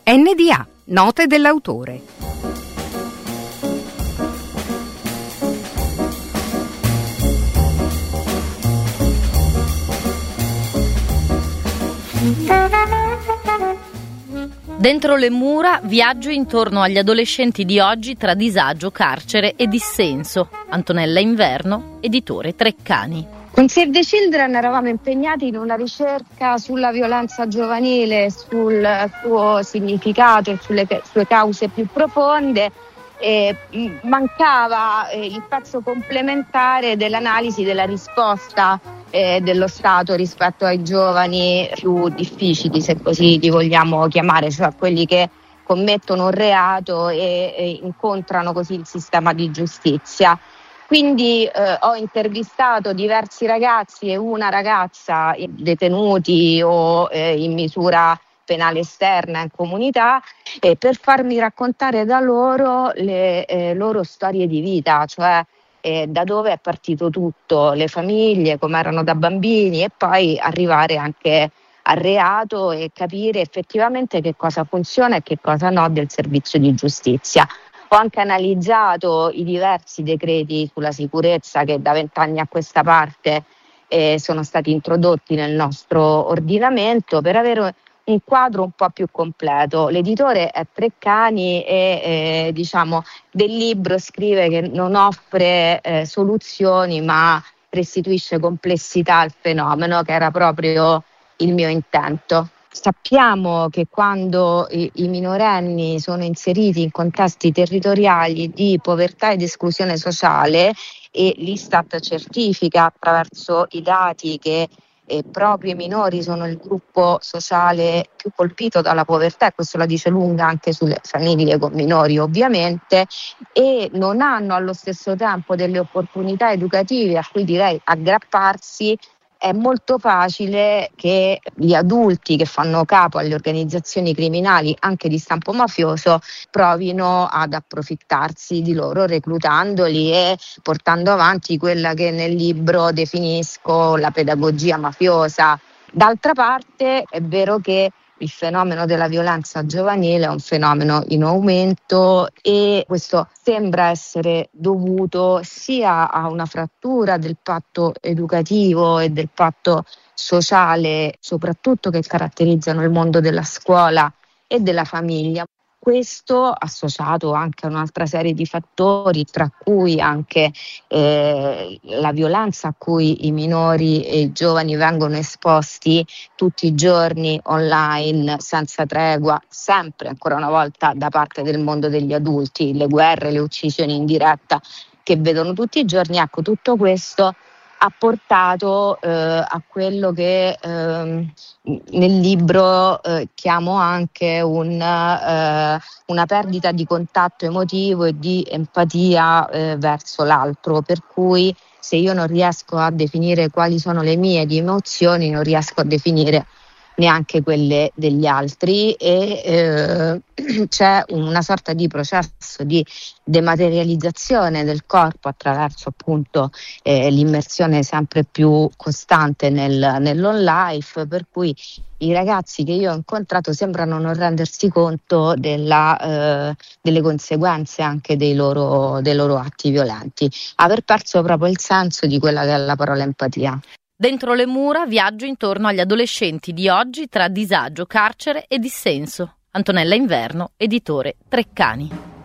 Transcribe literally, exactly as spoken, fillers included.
N D A, note dell'autore. Dentro le mura, viaggio intorno agli adolescenti di oggi tra disagio, carcere e dissenso. Antonella Inverno, editore Treccani. Con Save the Children eravamo impegnati in una ricerca sulla violenza giovanile, sul suo significato e sulle sue cause più profonde. E mancava eh, il pezzo complementare dell'analisi della risposta eh, dello Stato rispetto ai giovani più difficili, se così li vogliamo chiamare, cioè quelli che commettono un reato e, e incontrano così il sistema di giustizia. Quindi eh, ho intervistato diversi ragazzi e una ragazza detenuti o eh, in misura penale esterna in comunità eh, per farmi raccontare da loro le eh, loro storie di vita, cioè eh, da dove è partito tutto, le famiglie, come erano da bambini e poi arrivare anche al reato e capire effettivamente che cosa funziona e che cosa no del servizio di giustizia. Ho anche analizzato i diversi decreti sulla sicurezza che da vent'anni a questa parte eh, sono stati introdotti nel nostro ordinamento per avere un quadro un po' più completo. L'editore è Treccani e eh, diciamo del libro scrive che non offre eh, soluzioni ma restituisce complessità al fenomeno, che era proprio il mio intento. Sappiamo che quando i, i minorenni sono inseriti in contesti territoriali di povertà ed esclusione sociale e l'Istat certifica attraverso i dati che eh, proprio i minori sono il gruppo sociale più colpito dalla povertà, e questo la dice lunga anche sulle famiglie con minori ovviamente, e non hanno allo stesso tempo delle opportunità educative a cui direi aggrapparsi, è molto facile che gli adulti che fanno capo alle organizzazioni criminali anche di stampo mafioso provino ad approfittarsi di loro reclutandoli e portando avanti quella che nel libro definisco la pedagogia mafiosa. D'altra parte è vero che il fenomeno della violenza giovanile è un fenomeno in aumento e questo sembra essere dovuto sia a una frattura del patto educativo e del patto sociale, soprattutto che caratterizzano il mondo della scuola e della famiglia. Questo associato anche a un'altra serie di fattori, tra cui anche eh, la violenza a cui i minori e i giovani vengono esposti tutti i giorni online, senza tregua, sempre ancora una volta da parte del mondo degli adulti, le guerre, le uccisioni in diretta che vedono tutti i giorni. Ecco, tutto questo ha portato eh, a quello che eh, nel libro eh, chiamo anche un, eh, una perdita di contatto emotivo e di empatia eh, verso l'altro, per cui se io non riesco a definire quali sono le mie di emozioni, non riesco a definire neanche quelle degli altri e eh, c'è una sorta di processo di dematerializzazione del corpo attraverso appunto eh, l'immersione sempre più costante nel, nell'on life, per cui i ragazzi che io ho incontrato sembrano non rendersi conto della, eh, delle conseguenze anche dei loro, dei loro atti violenti, aver perso proprio il senso di quella che è la parola empatia. Dentro le mura, viaggio intorno agli adolescenti di oggi tra disagio, carcere e dissenso. Antonella Inverno, editore Treccani.